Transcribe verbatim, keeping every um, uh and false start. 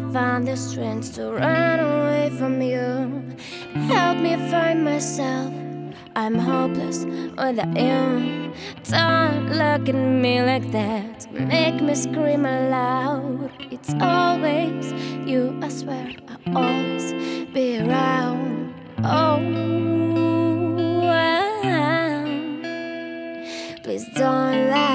find the strength to run away from you. Help me find myself. I'm hopeless without you. Don't look at me like that. Make me scream aloud. It's always you, I swear I'll always be around. Oh, wow. Please don't lie.